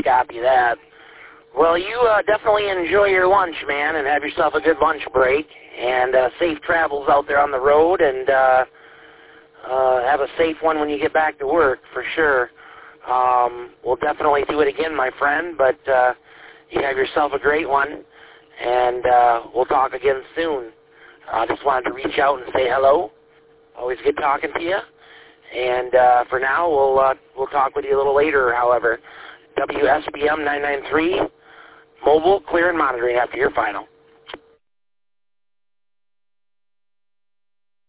Copy that. Well, you definitely enjoy your lunch, man, and have yourself a good lunch break. And safe travels out there on the road, and have a safe one when you get back to work, for sure. We'll definitely do it again, my friend, but you have yourself a great one, and we'll talk again soon. I just wanted to reach out and say hello. Always good talking to you. And for now, we'll talk with you a little later, however. WSBM 993, mobile, clear and monitoring after your final.